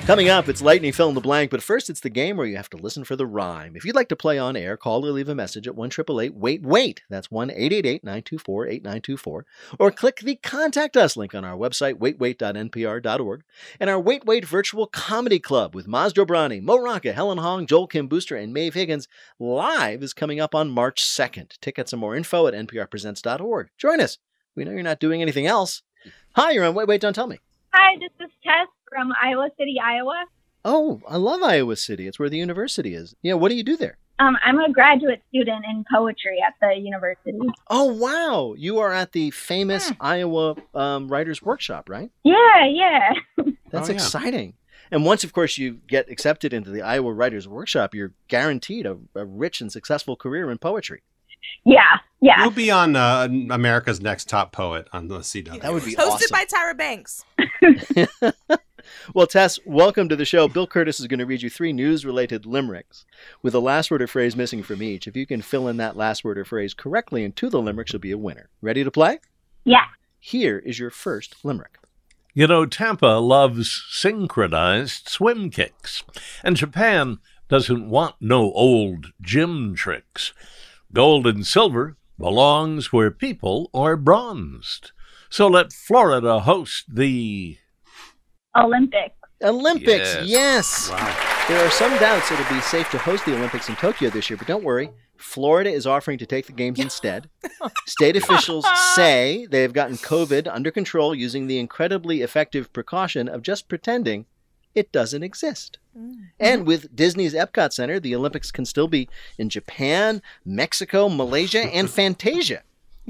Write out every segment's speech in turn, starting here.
Coming up, it's Lightning Fill in the Blank, but first it's the game where you have to listen for the rhyme. If you'd like to play on air, call or leave a message at 1-888-WAIT-WAIT. That's 1-888-924-8924. Or click the Contact Us link on our website, waitwait.npr.org. And our Wait Wait Virtual Comedy Club with Maz Jobrani, Mo Rocca, Helen Hong, Joel Kim Booster, and Maeve Higgins live is coming up on March 2nd. Tickets and more info at nprpresents.org. Join us. We know you're not doing anything else. Hi, you're on Wait, Wait, Don't Tell Me. Hi, this is Tess from Iowa City, Iowa. Oh, I love Iowa City. It's where the university is. Yeah, what do you do there? I'm a graduate student in poetry at the university. Oh, wow. You are at the famous Iowa Writers Workshop, right? Yeah. That's exciting. And once, of course, you get accepted into the Iowa Writers Workshop, you're guaranteed a rich and successful career in poetry. Yeah. You'll be on America's Next Top Poet on the CW. That would be Hosted awesome. by Tyra Banks. Well, Tess, welcome to the show. Bill Curtis is going to read you 3 news-related limericks with a last word or phrase missing from each. If you can fill in that last word or phrase correctly into the limericks, you'll be a winner. Ready to play? Yeah. Here is your first limerick. You know, Tampa loves synchronized swim kicks, and Japan doesn't want no old gym tricks. Gold and silver belongs where people are bronzed. So let Florida host the Olympics. Yes. Wow. There are some doubts it'll be safe to host the Olympics in Tokyo this year, but don't worry. Florida is offering to take the games instead. State officials say they have gotten COVID under control using the incredibly effective precaution of just pretending it doesn't exist. And with Disney's Epcot Center, the Olympics can still be in Japan, Mexico, Malaysia, and Fantasia.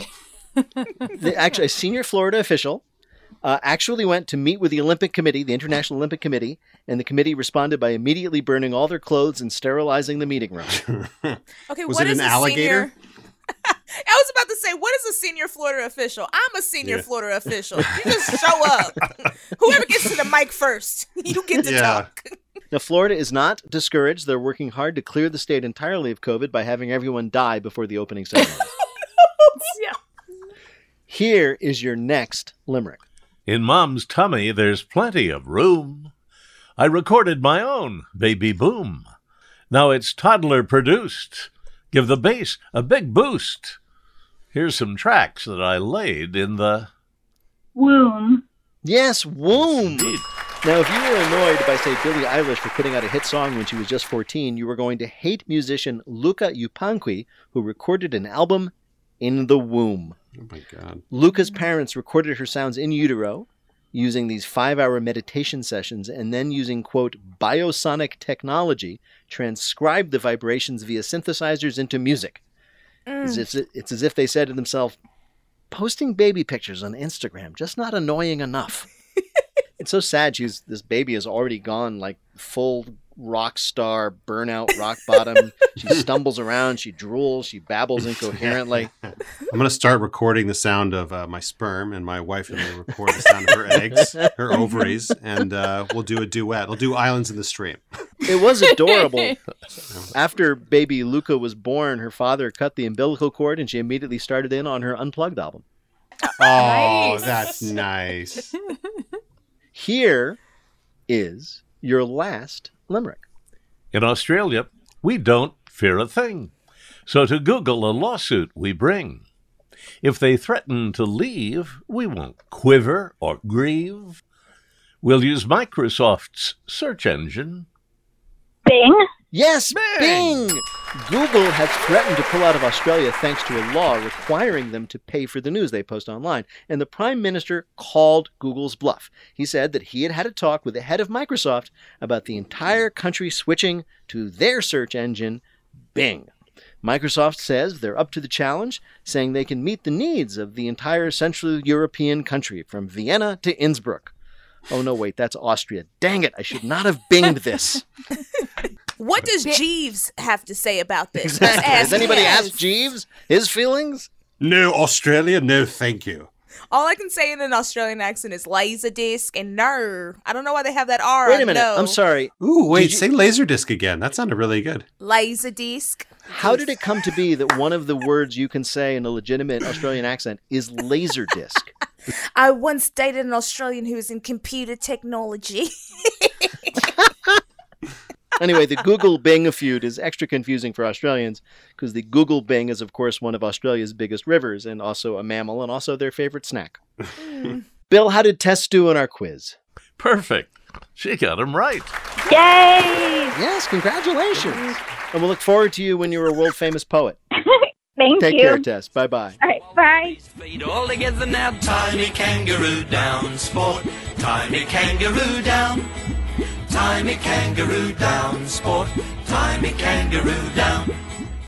A senior Florida official actually went to meet with the Olympic Committee, the International Olympic Committee, and the committee responded by immediately burning all their clothes and sterilizing the meeting room. Okay, Was what it is an a alligator? Senior... I was about to say, what is a senior Florida official? I'm a senior Florida official. You just show up. Whoever gets to the mic first, you get to talk. Now, Florida is not discouraged. They're working hard to clear the state entirely of COVID by having everyone die before the opening ceremony. Here is your next limerick. In Mom's tummy, there's plenty of room. I recorded my own Baby Boom. Now it's toddler produced. Give the bass a big boost. Here's some tracks that I laid in the... Womb. Yes, womb. Now, if you were annoyed by, say, Billie Eilish for putting out a hit song when she was just 14, you were going to hate musician Luca Yupanqui, who recorded an album in the womb. Oh, my God. Luca's parents recorded her sounds in utero using these 5-hour meditation sessions and then using, quote, biosonic technology, transcribed the vibrations via synthesizers into music. It's as if they said to themselves, posting baby pictures on Instagram, just not annoying enough. It's so sad. This baby has already gone like full rock star, burnout, rock bottom. She stumbles around, she drools, she babbles incoherently. I'm going to start recording the sound of my sperm, and my wife is going to record the sound of her eggs, her ovaries, and we'll do a duet. We'll do Islands in the Stream. It was adorable. After baby Luca was born, her father cut the umbilical cord, and she immediately started in on her Unplugged album. Oh, that's nice. Here is your last limerick. In Australia, we don't fear a thing. So to Google a lawsuit we bring. If they threaten to leave, we won't quiver or grieve. We'll use Microsoft's search engine. Bing. Yes, Bing! Bing! Google has threatened to pull out of Australia thanks to a law requiring them to pay for the news they post online. And the Prime Minister called Google's bluff. He said that he had had a talk with the head of Microsoft about the entire country switching to their search engine, Bing. Microsoft says they're up to the challenge, saying they can meet the needs of the entire Central European country, from Vienna to Innsbruck. Oh, no, wait, that's Austria. Dang it, I should not have binged this. What does Jeeves have to say about this? Exactly. Has anybody asked Jeeves his feelings? No, Australia, no thank you. All I can say in an Australian accent is Laserdisc and no. I don't know why they have that R. Wait a minute, no. I'm sorry. Ooh, wait, say Laserdisc again. That sounded really good. Laserdisc. How did it come to be that one of the words you can say in a legitimate Australian accent is Laserdisc? I once dated an Australian who was in computer technology. Anyway, the Google Bing feud is extra confusing for Australians because the Google Bing is, of course, one of Australia's biggest rivers and also a mammal and also their favorite snack. Bill, how did Tess do in our quiz? Perfect. She got him right. Yay! Yes, congratulations. And we'll look forward to you when you're a world-famous poet. Thank Take you. care, Tess. Bye-bye. All right, bye. Feet all together now, tiny kangaroo down, sport. Tiny kangaroo down. Tiny kangaroo down, sport. Tiny kangaroo down.